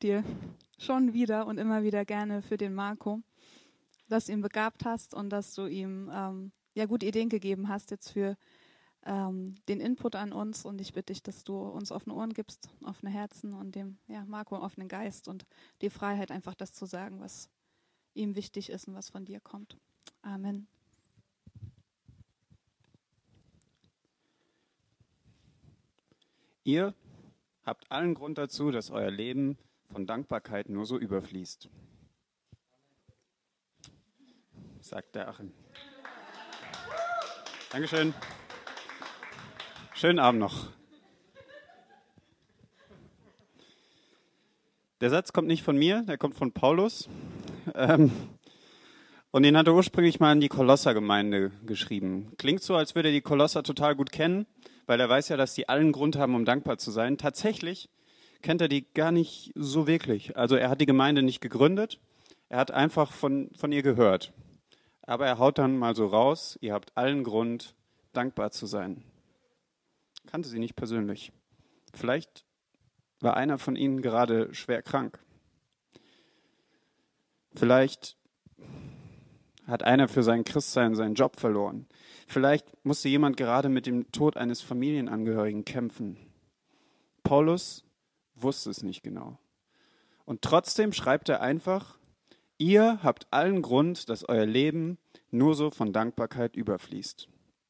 dir schon wieder und immer wieder gerne für den Marco, dass du ihn begabt hast und dass du ihm gute Ideen gegeben hast jetzt für den Input an uns. Und ich bitte dich, dass du uns offene Ohren gibst, offene Herzen und dem Marco einen offenen Geist und die Freiheit, einfach das zu sagen, was ihm wichtig ist und was von dir kommt. Amen. Ihr habt allen Grund dazu, dass euer Leben von Dankbarkeit nur so überfließt, sagt der Achim. Dankeschön. Schönen Abend noch. Der Satz kommt nicht von mir, der kommt von Paulus. Und den hat er ursprünglich mal in die Kolossergemeinde geschrieben. Klingt so, als würde er die Kolosser total gut kennen, weil er weiß ja, dass die allen Grund haben, um dankbar zu sein. Tatsächlich kennt er die gar nicht so wirklich. Also er hat die Gemeinde nicht gegründet, er hat einfach von ihr gehört. Aber er haut dann mal so raus, ihr habt allen Grund, dankbar zu sein. Kannte sie nicht persönlich. Vielleicht war einer von ihnen gerade schwer krank. Vielleicht hat einer für sein Christsein seinen Job verloren. Vielleicht musste jemand gerade mit dem Tod eines Familienangehörigen kämpfen. Paulus wusste es nicht genau. Und trotzdem schreibt er einfach, ihr habt allen Grund, dass euer Leben nur so von Dankbarkeit überfließt.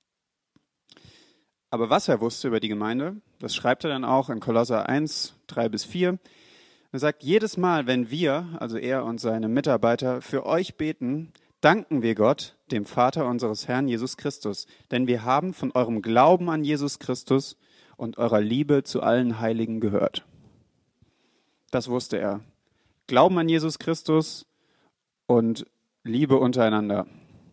Aber was er wusste über die Gemeinde, das schreibt er dann auch in Kolosser 1, 3-4. Er sagt, jedes Mal, wenn wir, also er und seine Mitarbeiter, für euch beten, danken wir Gott, dem Vater unseres Herrn Jesus Christus. Denn wir haben von eurem Glauben an Jesus Christus und eurer Liebe zu allen Heiligen gehört. Das wusste er. Glauben an Jesus Christus und Liebe untereinander.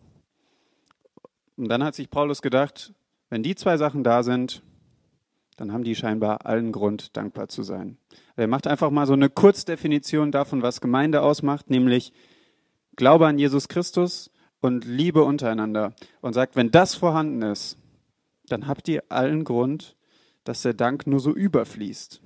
Und dann hat sich Paulus gedacht, wenn die zwei Sachen da sind, dann haben die scheinbar allen Grund, dankbar zu sein. Er macht einfach mal so eine Kurzdefinition davon, was Gemeinde ausmacht, nämlich Glaube an Jesus Christus und Liebe untereinander. Und sagt, wenn das vorhanden ist, dann habt ihr allen Grund, dass der Dank nur so überfließt.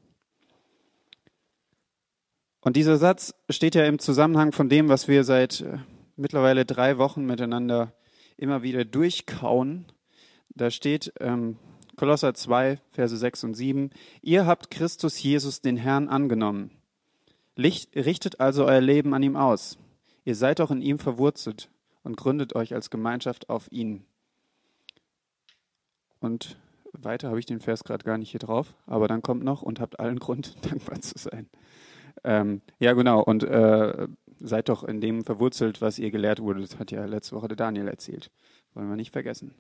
Und dieser Satz steht ja im Zusammenhang von dem, was wir seit mittlerweile 3 Wochen miteinander immer wieder durchkauen. Da steht Kolosser 2, Verse 6 und 7. Ihr habt Christus Jesus, den Herrn, angenommen. Richtet also euer Leben an ihm aus. Ihr seid auch in ihm verwurzelt und gründet euch als Gemeinschaft auf ihn. Und weiter habe ich den Vers gerade gar nicht hier drauf, aber dann kommt noch, und habt allen Grund, dankbar zu sein. Ja, genau, und seid doch in dem verwurzelt, was ihr gelehrt wurde. Das hat ja letzte Woche der Daniel erzählt. Wollen wir nicht vergessen.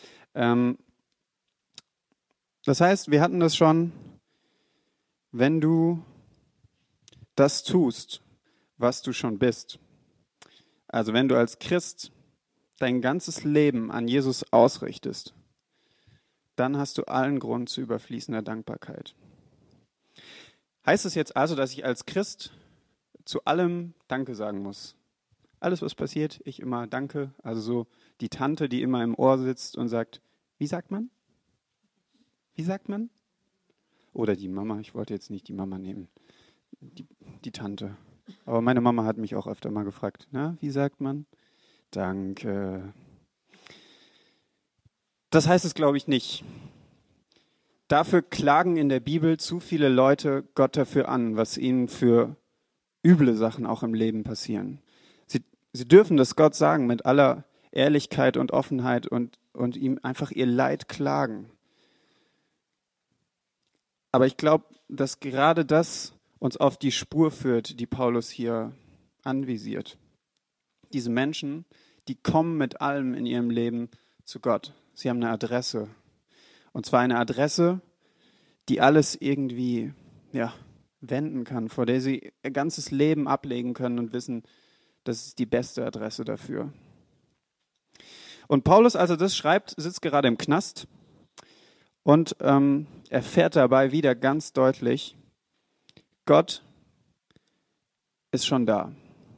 Das heißt, wir hatten das schon, wenn du das tust, was du schon bist. Also wenn du als Christ dein ganzes Leben an Jesus ausrichtest, dann hast du allen Grund zu überfließender Dankbarkeit. Heißt es jetzt also, dass ich als Christ zu allem Danke sagen muss? Alles, was passiert, ich immer Danke. Also so die Tante, die immer im Ohr sitzt und sagt, wie sagt man? Wie sagt man? Oder die Mama, ich wollte jetzt nicht die Mama nehmen, die Tante. Aber meine Mama hat mich auch öfter mal gefragt, na, wie sagt man? Danke. Das heißt es, glaube ich, nicht. Dafür klagen in der Bibel zu viele Leute Gott dafür an, was ihnen für üble Sachen auch im Leben passieren. Sie dürfen das Gott sagen mit aller Ehrlichkeit und Offenheit und ihm einfach ihr Leid klagen. Aber ich glaube, dass gerade das uns auf die Spur führt, die Paulus hier anvisiert. Diese Menschen, die kommen mit allem in ihrem Leben zu Gott. Sie haben eine Adresse. Und zwar eine Adresse, die alles irgendwie wenden kann, vor der sie ihr ganzes Leben ablegen können und wissen, das ist die beste Adresse dafür. Und Paulus, als er das schreibt, sitzt gerade im Knast und erfährt dabei wieder ganz deutlich, Gott ist schon da.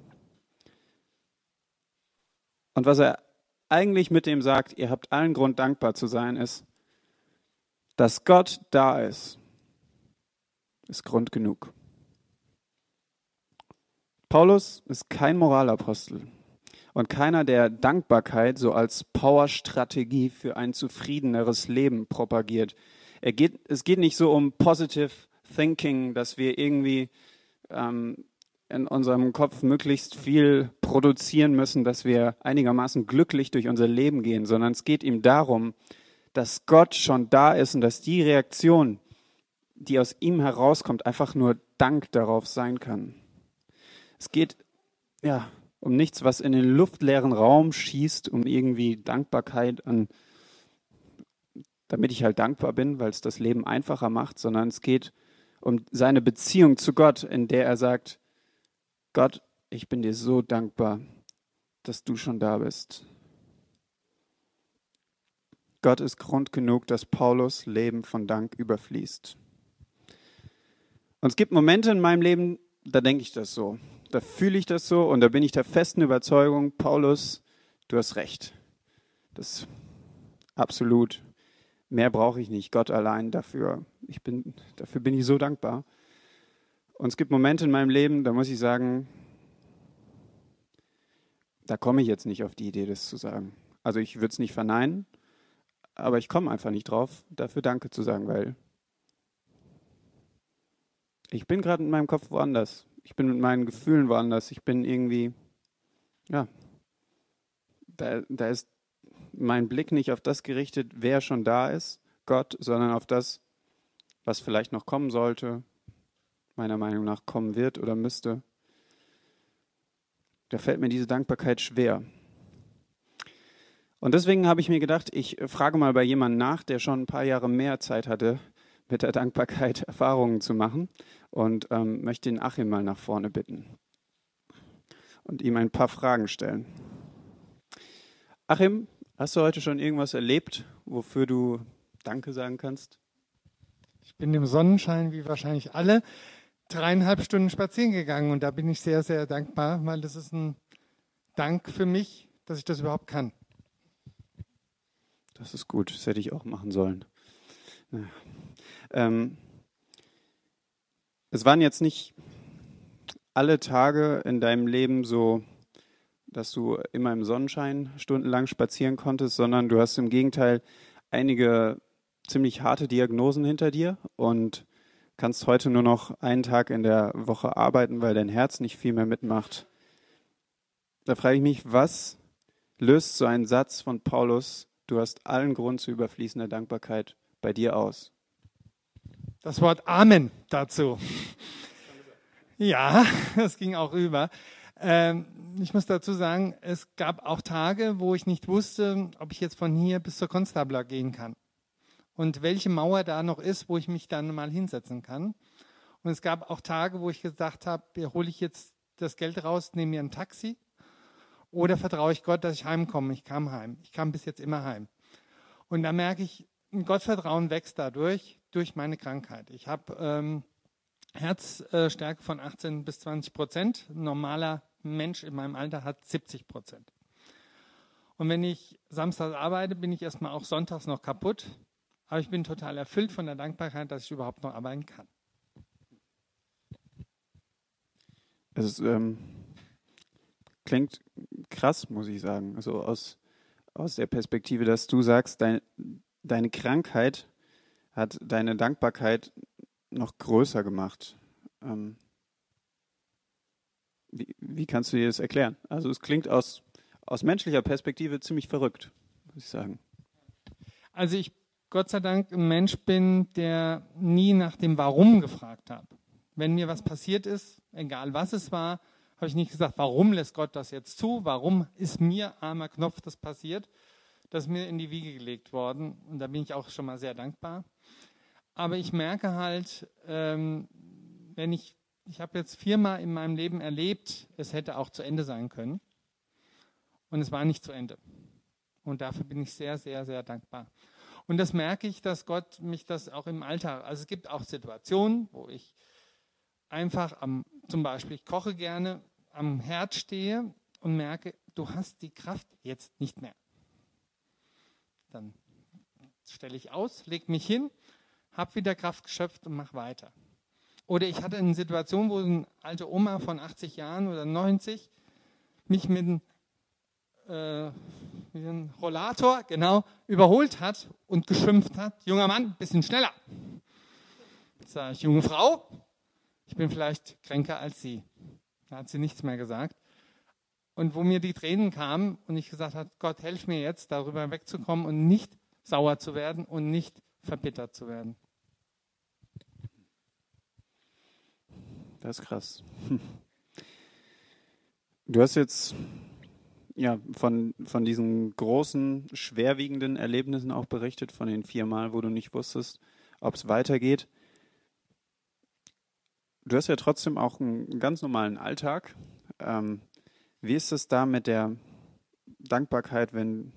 Und was er eigentlich mit dem sagt, ihr habt allen Grund dankbar zu sein, ist, dass Gott da ist Grund genug. Paulus ist kein Moralapostel und keiner, der Dankbarkeit so als Powerstrategie für ein zufriedeneres Leben propagiert. Es geht nicht so um Positive Thinking, dass wir irgendwie in unserem Kopf möglichst viel produzieren müssen, dass wir einigermaßen glücklich durch unser Leben gehen, sondern es geht ihm darum, dass Gott schon da ist und dass die Reaktion, die aus ihm herauskommt, einfach nur Dank darauf sein kann. Es geht um nichts, was in den luftleeren Raum schießt, um irgendwie Dankbarkeit damit ich halt dankbar bin, weil es das Leben einfacher macht, sondern es geht um seine Beziehung zu Gott, in der er sagt, Gott, ich bin dir so dankbar, dass du schon da bist. Gott ist Grund genug, dass Paulus Leben von Dank überfließt. Und es gibt Momente in meinem Leben, da denke ich das so, da fühle ich das so und da bin ich der festen Überzeugung, Paulus, du hast recht. Das ist absolut. Mehr brauche ich nicht, Gott allein dafür. Dafür bin ich so dankbar. Und es gibt Momente in meinem Leben, da muss ich sagen, da komme ich jetzt nicht auf die Idee, das zu sagen. Also ich würde es nicht verneinen, aber ich komme einfach nicht drauf, dafür Danke zu sagen, weil ich bin gerade in meinem Kopf woanders. Ich bin mit meinen Gefühlen woanders. Ich bin irgendwie, da ist mein Blick nicht auf das gerichtet, wer schon da ist, Gott, sondern auf das, was vielleicht noch kommen sollte, meiner Meinung nach kommen wird oder müsste. Da fällt mir diese Dankbarkeit schwer. Und deswegen habe ich mir gedacht, ich frage mal bei jemandem nach, der schon ein paar Jahre mehr Zeit hatte, mit der Dankbarkeit Erfahrungen zu machen und möchte den Achim mal nach vorne bitten und ihm ein paar Fragen stellen. Achim, hast du heute schon irgendwas erlebt, wofür du Danke sagen kannst? Ich bin im Sonnenschein, wie wahrscheinlich alle, 3,5 Stunden spazieren gegangen und da bin ich sehr, sehr dankbar, weil das ist ein Dank für mich, dass ich das überhaupt kann. Das ist gut, das hätte ich auch machen sollen. Es waren jetzt nicht alle Tage in deinem Leben so, dass du immer im Sonnenschein stundenlang spazieren konntest, sondern du hast im Gegenteil einige ziemlich harte Diagnosen hinter dir und kannst heute nur noch einen Tag in der Woche arbeiten, weil dein Herz nicht viel mehr mitmacht. Da frage ich mich, was löst so ein Satz von Paulus, du hast allen Grund zu überfließender Dankbarkeit, bei dir aus? Das Wort Amen dazu. Ja, das ging auch rüber. Ich muss dazu sagen, es gab auch Tage, wo ich nicht wusste, ob ich jetzt von hier bis zur Konstabler gehen kann. Und welche Mauer da noch ist, wo ich mich dann mal hinsetzen kann. Und es gab auch Tage, wo ich gesagt habe, hole ich jetzt das Geld raus, nehme mir ein Taxi oder vertraue ich Gott, dass ich heimkomme. Ich kam heim. Ich kam bis jetzt immer heim. Und da merke ich, ein Gottvertrauen wächst dadurch, durch meine Krankheit. Ich habe Herzstärke von 18 bis 20%. Ein normaler Mensch in meinem Alter hat 70%. Und wenn ich samstags arbeite, bin ich erstmal auch sonntags noch kaputt. Aber ich bin total erfüllt von der Dankbarkeit, dass ich überhaupt noch arbeiten kann. Es klingt krass, muss ich sagen. Also aus der Perspektive, dass du sagst, deine Krankheit hat deine Dankbarkeit noch größer gemacht. Wie kannst du dir das erklären? Also es klingt aus menschlicher Perspektive ziemlich verrückt, muss ich sagen. Also ich Gott sei Dank ein Mensch bin, der nie nach dem Warum gefragt hat. Wenn mir was passiert ist, egal was es war, habe ich nicht gesagt, warum lässt Gott das jetzt zu? Warum ist mir, armer Knopf, das passiert? Das ist mir in die Wiege gelegt worden und da bin ich auch schon mal sehr dankbar. Aber ich merke halt, wenn ich habe jetzt 4-mal in meinem Leben erlebt, es hätte auch zu Ende sein können und es war nicht zu Ende. Und dafür bin ich sehr, sehr, sehr dankbar. Und das merke ich, dass Gott mich das auch im Alltag, also es gibt auch Situationen, wo ich einfach zum Beispiel, ich koche gerne, am Herd stehe und merke, du hast die Kraft jetzt nicht mehr. Dann stelle ich aus, lege mich hin, habe wieder Kraft geschöpft und mache weiter. Oder ich hatte eine Situation, wo eine alte Oma von 80 Jahren oder 90 mich mit einem Rollator überholt hat und geschimpft hat: Junger Mann, bisschen schneller. Jetzt sage ich: Junge Frau, ich bin vielleicht kränker als Sie. Da hat sie nichts mehr gesagt. Und wo mir die Tränen kamen und ich gesagt habe: Gott, helf mir jetzt, darüber wegzukommen und nicht sauer zu werden und nicht verbittert zu werden. Das ist krass. Du hast jetzt von diesen großen, schwerwiegenden Erlebnissen auch berichtet, von den 4 Mal, wo du nicht wusstest, ob es weitergeht. Du hast ja trotzdem auch einen ganz normalen Alltag. Wie ist es da mit der Dankbarkeit,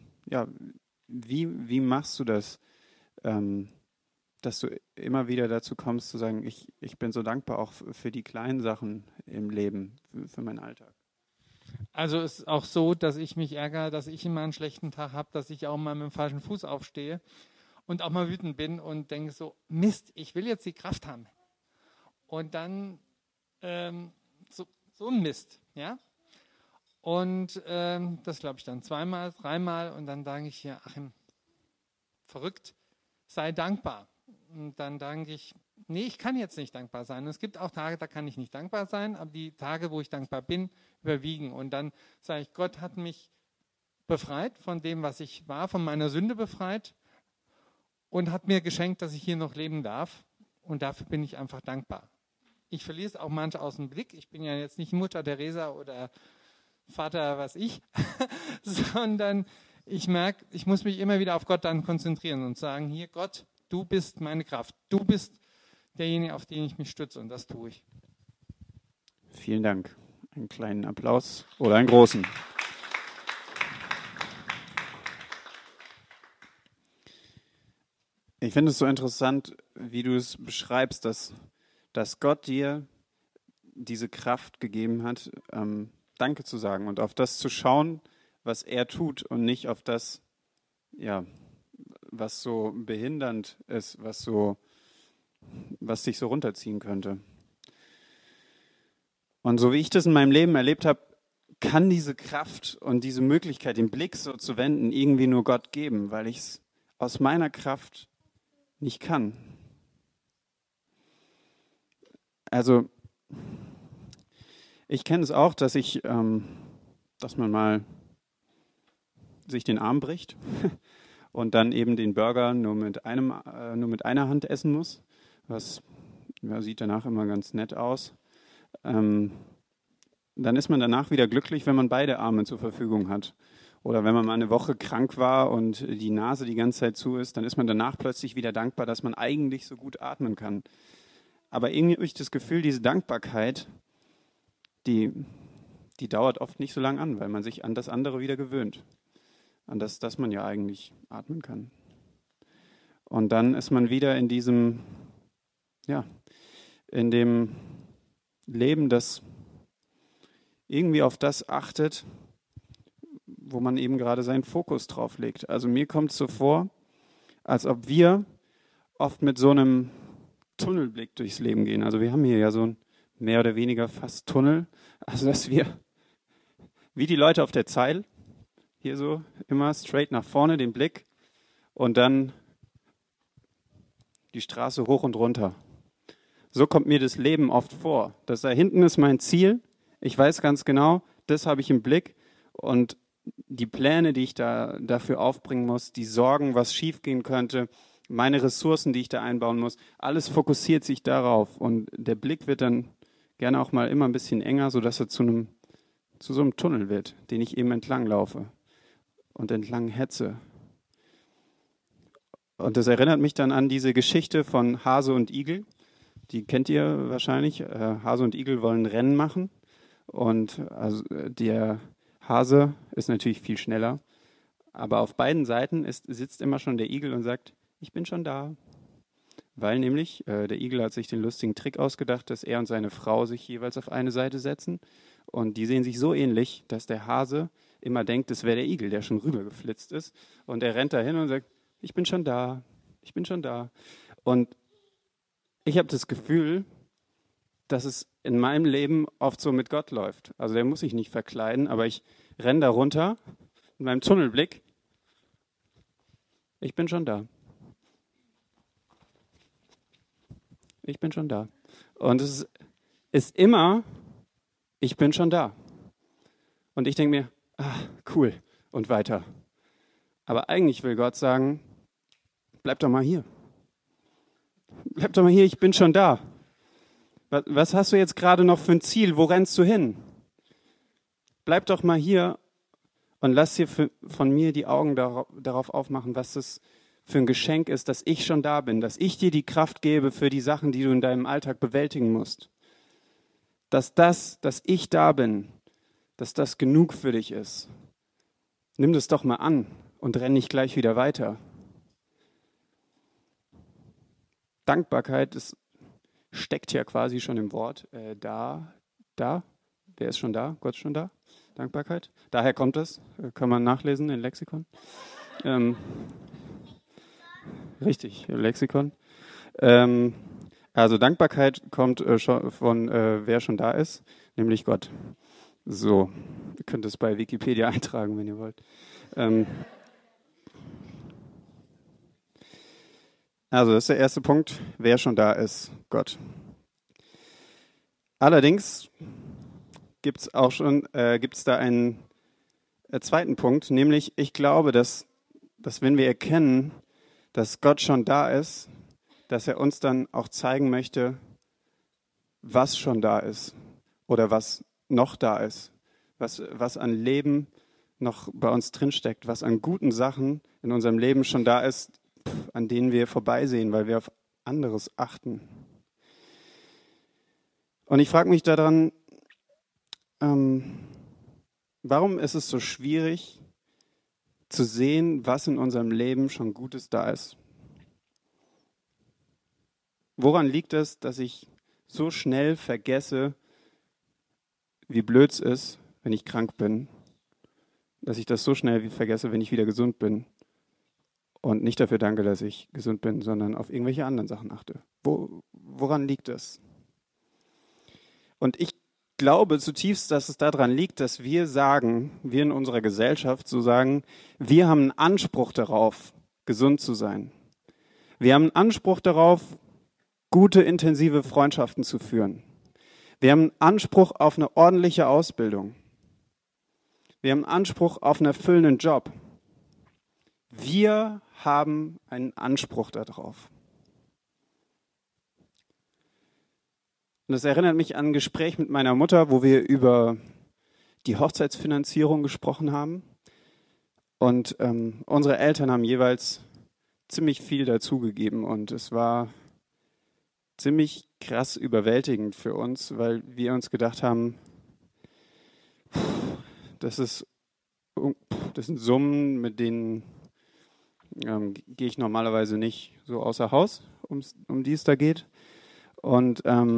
wie machst du das, dass du immer wieder dazu kommst zu sagen, ich bin so dankbar auch für die kleinen Sachen im Leben, für meinen Alltag? Also es ist auch so, dass ich mich ärgere, dass ich immer einen schlechten Tag habe, dass ich auch mal mit dem falschen Fuß aufstehe und auch mal wütend bin und denke so: Mist, ich will jetzt die Kraft haben. Und dann so ein Mist, ja. Und das glaube ich dann 2-mal, 3-mal und dann denke ich: Ja, Achim, verrückt, sei dankbar. Und dann denke ich: Nee, ich kann jetzt nicht dankbar sein. Und es gibt auch Tage, da kann ich nicht dankbar sein, aber die Tage, wo ich dankbar bin, überwiegen. Und dann sage ich: Gott hat mich befreit von dem, was ich war, von meiner Sünde befreit und hat mir geschenkt, dass ich hier noch leben darf. Und dafür bin ich einfach dankbar. Ich verliere es auch manchmal aus dem Blick. Ich bin ja jetzt nicht Mutter Teresa oder Vater, was ich, sondern ich merke, ich muss mich immer wieder auf Gott dann konzentrieren und sagen: Hier, Gott, du bist meine Kraft. Du bist derjenige, auf den ich mich stütze, und das tue ich. Vielen Dank. Einen kleinen Applaus oder einen großen. Ich finde es so interessant, wie du es beschreibst, dass Gott dir diese Kraft gegeben hat, Danke zu sagen und auf das zu schauen, was er tut und nicht auf das, was so behindernd ist, was dich so runterziehen könnte. Und so wie ich das in meinem Leben erlebt habe, kann diese Kraft und diese Möglichkeit, den Blick so zu wenden, irgendwie nur Gott geben, weil ich es aus meiner Kraft nicht kann. Also ich kenne es auch, dass man mal sich den Arm bricht und dann eben den Burger nur mit einer Hand essen muss. Was sieht danach immer ganz nett aus. Dann ist man danach wieder glücklich, wenn man beide Arme zur Verfügung hat. Oder wenn man mal eine Woche krank war und die Nase die ganze Zeit zu ist, dann ist man danach plötzlich wieder dankbar, dass man eigentlich so gut atmen kann. Aber irgendwie habe ich das Gefühl, diese Dankbarkeit, die dauert oft nicht so lange an, weil man sich an das andere wieder gewöhnt. An das, dass man ja eigentlich atmen kann. Und dann ist man wieder in dem Leben, das irgendwie auf das achtet, wo man eben gerade seinen Fokus drauf legt. Also mir kommt es so vor, als ob wir oft mit so einem Tunnelblick durchs Leben gehen. Also wir haben hier ja so ein mehr oder weniger fast Tunnel. Also dass wir, wie die Leute auf der Zeil, hier so immer straight nach vorne den Blick und dann die Straße hoch und runter. So kommt mir das Leben oft vor. Das da hinten ist mein Ziel. Ich weiß ganz genau, das habe ich im Blick. Und die Pläne, die ich dafür aufbringen muss, die Sorgen, was schiefgehen könnte, meine Ressourcen, die ich da einbauen muss, alles fokussiert sich darauf. Und der Blick wird dann gerne auch mal immer ein bisschen enger, sodass er zu so einem Tunnel wird, den ich eben entlang laufe und entlang hetze. Und das erinnert mich dann an diese Geschichte von Hase und Igel. Die kennt ihr wahrscheinlich. Hase und Igel wollen Rennen machen. Und also der Hase ist natürlich viel schneller. Aber auf beiden Seiten sitzt immer schon der Igel und sagt: Ich bin schon da. Weil nämlich der Igel hat sich den lustigen Trick ausgedacht, dass er und seine Frau sich jeweils auf eine Seite setzen. Und die sehen sich so ähnlich, dass der Hase immer denkt, es wäre der Igel, der schon rübergeflitzt ist. Und er rennt dahin und sagt: Ich bin schon da, ich bin schon da. Und ich habe das Gefühl, dass es in meinem Leben oft so mit Gott läuft. Also der muss sich nicht verkleiden, aber ich renne da runter mit meinem Tunnelblick. Ich bin schon da. Ich bin schon da. Und es ist immer, ich bin schon da. Und ich denke mir, cool, und weiter. Aber eigentlich will Gott sagen, bleib doch mal hier. Bleib doch mal hier, ich bin schon da. Was hast du jetzt gerade noch für ein Ziel? Wo rennst du hin? Bleib doch mal hier und lass dir von mir die Augen darauf aufmachen, was das für ein Geschenk ist, dass ich schon da bin, dass ich dir die Kraft gebe für die Sachen, die du in deinem Alltag bewältigen musst. Dass ich da bin, dass das genug für dich ist. Nimm das doch mal an und renn nicht gleich wieder weiter. Dankbarkeit steckt ja quasi schon im Wort. Da. Wer ist schon da? Gott ist schon da? Dankbarkeit. Daher kommt es. Kann man nachlesen in Lexikon. Richtig, Lexikon. Also Dankbarkeit kommt schon von wer schon da ist, nämlich Gott. So, ihr könnt es bei Wikipedia eintragen, wenn ihr wollt. Also das ist der erste Punkt, wer schon da ist, Gott. Allerdings gibt es da einen zweiten Punkt, nämlich ich glaube, dass wenn wir erkennen, dass Gott schon da ist, dass er uns dann auch zeigen möchte, was schon da ist oder was noch da ist, was an Leben noch bei uns drinsteckt, was an guten Sachen in unserem Leben schon da ist, an denen wir vorbeisehen, weil wir auf anderes achten. Und ich frage mich daran, warum ist es so schwierig zu sehen, was in unserem Leben schon Gutes da ist? Woran liegt es, dass ich so schnell vergesse, wie blöd es ist, wenn ich krank bin? Dass ich das so schnell vergesse, wenn ich wieder gesund bin? Und nicht dafür danke, dass ich gesund bin, sondern auf irgendwelche anderen Sachen achte. Woran liegt es? Und ich glaube zutiefst, dass es daran liegt, dass wir in unserer Gesellschaft so sagen, wir haben einen Anspruch darauf, gesund zu sein. Wir haben einen Anspruch darauf, gute, intensive Freundschaften zu führen. Wir haben einen Anspruch auf eine ordentliche Ausbildung. Wir haben einen Anspruch auf einen erfüllenden Job. Wir haben einen Anspruch darauf. Und das erinnert mich an ein Gespräch mit meiner Mutter, wo wir über die Hochzeitsfinanzierung gesprochen haben. Und unsere Eltern haben jeweils ziemlich viel dazugegeben. Und es war ziemlich krass überwältigend für uns, weil wir uns gedacht haben, das sind Summen, mit denen gehe ich normalerweise nicht so außer Haus, um die es da geht. Und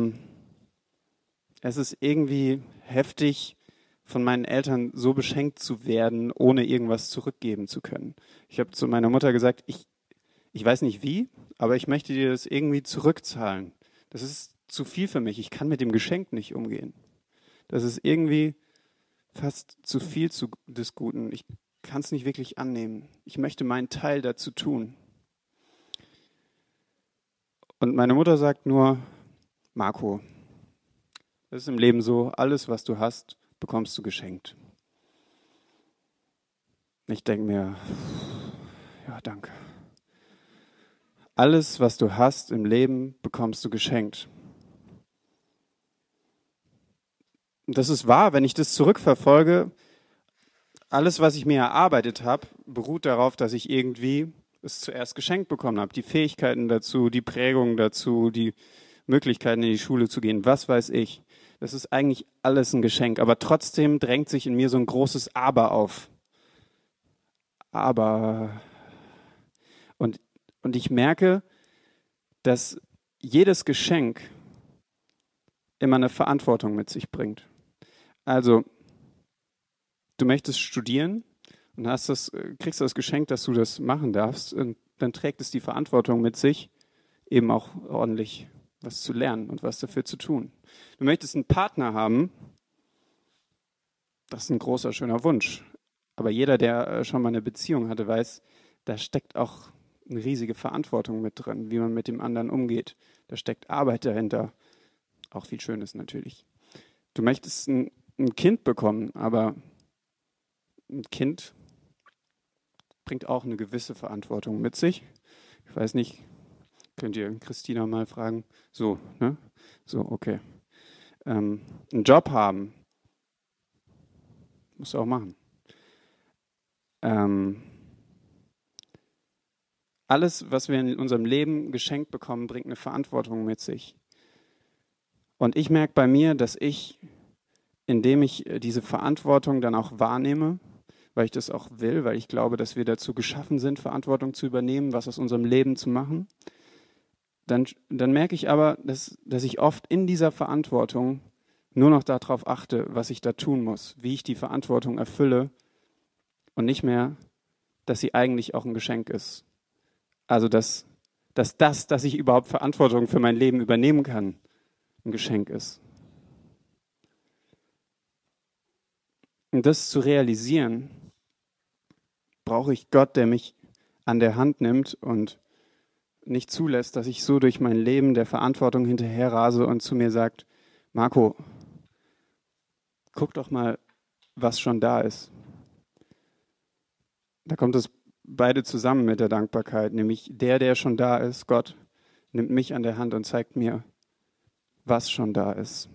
es ist irgendwie heftig, von meinen Eltern so beschenkt zu werden, ohne irgendwas zurückgeben zu können. Ich habe zu meiner Mutter gesagt, ich weiß nicht wie, aber ich möchte dir das irgendwie zurückzahlen. Das ist zu viel für mich. Ich kann mit dem Geschenk nicht umgehen. Das ist irgendwie fast zu viel des Guten. Ich kann es nicht wirklich annehmen. Ich möchte meinen Teil dazu tun. Und meine Mutter sagt nur, Marco, das ist im Leben so, alles, was du hast, bekommst du geschenkt. Ich denke mir, ja, danke. Alles, was du hast im Leben, bekommst du geschenkt. Und das ist wahr, wenn ich das zurückverfolge. Alles, was ich mir erarbeitet habe, beruht darauf, dass ich irgendwie es zuerst geschenkt bekommen habe. Die Fähigkeiten dazu, die Prägung dazu, die Möglichkeiten in die Schule zu gehen, was weiß ich. Das ist eigentlich alles ein Geschenk. Aber trotzdem drängt sich in mir so ein großes Aber auf. Aber. Und ich merke, dass jedes Geschenk immer eine Verantwortung mit sich bringt. Also, du möchtest studieren und kriegst das Geschenk, dass du das machen darfst, und dann trägt es die Verantwortung mit sich, eben auch ordentlich was zu lernen und was dafür zu tun. Du möchtest einen Partner haben, das ist ein großer, schöner Wunsch. Aber jeder, der schon mal eine Beziehung hatte, weiß, da steckt auch eine riesige Verantwortung mit drin, wie man mit dem anderen umgeht. Da steckt Arbeit dahinter. Auch viel Schönes natürlich. Du möchtest ein Kind bekommen, aber ein Kind bringt auch eine gewisse Verantwortung mit sich. Ich weiß nicht, könnt ihr Christina mal fragen? So, ne? So, okay. Einen Job haben, musst du auch machen. Alles, was wir in unserem Leben geschenkt bekommen, bringt eine Verantwortung mit sich. Und ich merke bei mir, dass ich, indem ich diese Verantwortung dann auch wahrnehme, weil ich das auch will, weil ich glaube, dass wir dazu geschaffen sind, Verantwortung zu übernehmen, was aus unserem Leben zu machen, dann merke ich aber, dass ich oft in dieser Verantwortung nur noch darauf achte, was ich da tun muss, wie ich die Verantwortung erfülle und nicht mehr, dass sie eigentlich auch ein Geschenk ist. Also, dass ich überhaupt Verantwortung für mein Leben übernehmen kann, ein Geschenk ist. Und das zu realisieren, brauche ich Gott, der mich an der Hand nimmt und nicht zulässt, dass ich so durch mein Leben der Verantwortung hinterherrase und zu mir sagt, Marco, guck doch mal, was schon da ist. Da kommt es beide zusammen mit der Dankbarkeit, nämlich der schon da ist, Gott, nimmt mich an der Hand und zeigt mir, was schon da ist.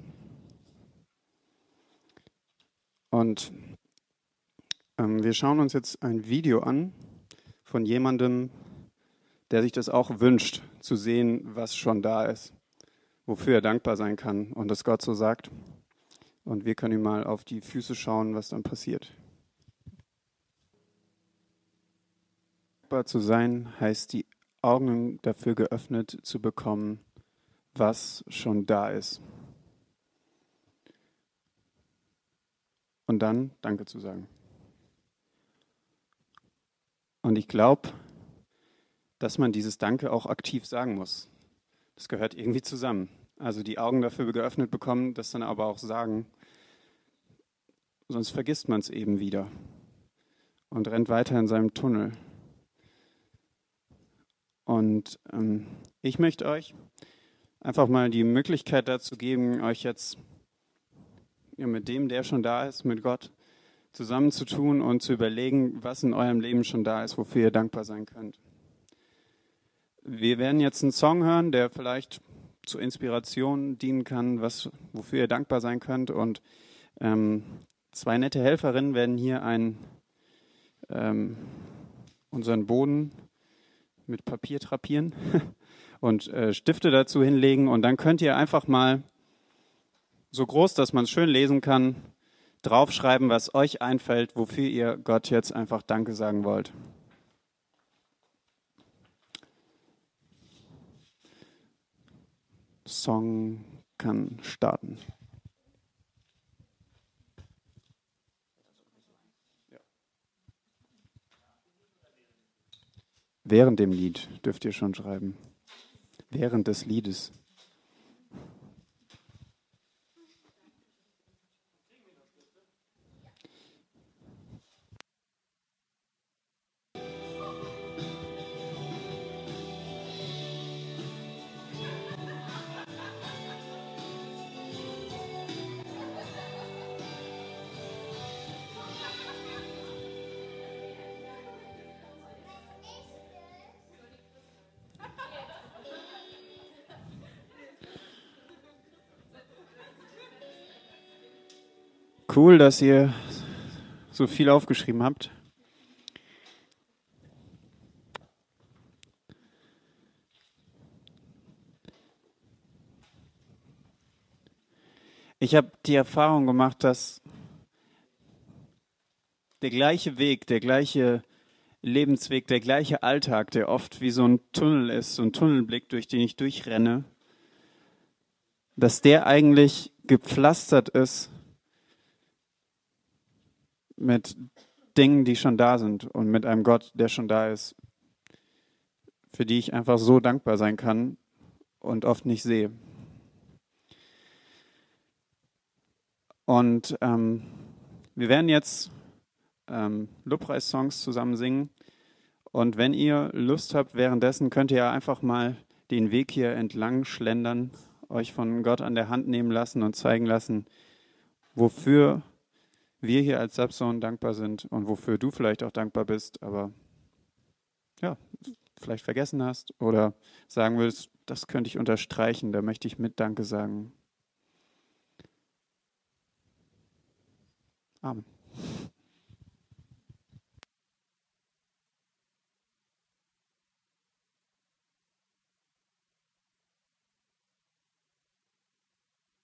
Und wir schauen uns jetzt ein Video an von jemandem, der sich das auch wünscht, zu sehen, was schon da ist, wofür er dankbar sein kann und das Gott so sagt. Und wir können ihm mal auf die Füße schauen, was dann passiert. Dankbar zu sein heißt, die Augen dafür geöffnet zu bekommen, was schon da ist. Und dann Danke zu sagen. Und ich glaube, dass man dieses Danke auch aktiv sagen muss. Das gehört irgendwie zusammen. Also die Augen dafür geöffnet bekommen, das dann aber auch sagen. Sonst vergisst man es eben wieder und rennt weiter in seinem Tunnel. Und ich möchte euch einfach mal die Möglichkeit dazu geben, euch jetzt mit dem, der schon da ist, mit Gott zusammenzutun und zu überlegen, was in eurem Leben schon da ist, wofür ihr dankbar sein könnt. Wir werden jetzt einen Song hören, der vielleicht zur Inspiration dienen kann, wofür ihr dankbar sein könnt. Und zwei nette Helferinnen werden hier unseren Boden mit Papier drapieren und Stifte dazu hinlegen. Und dann könnt ihr einfach mal, so groß, dass man es schön lesen kann, draufschreiben, was euch einfällt, wofür ihr Gott jetzt einfach Danke sagen wollt. Song kann starten. Während dem Lied dürft ihr schon schreiben. Während des Liedes. Cool, dass ihr so viel aufgeschrieben habt. Ich habe die Erfahrung gemacht, dass der gleiche Weg, der gleiche Lebensweg, der gleiche Alltag, der oft wie so ein Tunnel ist, so ein Tunnelblick, durch den ich durchrenne, dass der eigentlich gepflastert ist mit Dingen, die schon da sind und mit einem Gott, der schon da ist, für die ich einfach so dankbar sein kann und oft nicht sehe. Und wir werden jetzt Lobpreissongs zusammen singen. Und wenn ihr Lust habt, währenddessen könnt ihr einfach mal den Weg hier entlang schlendern, euch von Gott an der Hand nehmen lassen und zeigen lassen, wofür wir hier als Subzone dankbar sind und wofür du vielleicht auch dankbar bist, aber ja, vielleicht vergessen hast oder sagen würdest, das könnte ich unterstreichen, da möchte ich mit Danke sagen. Amen.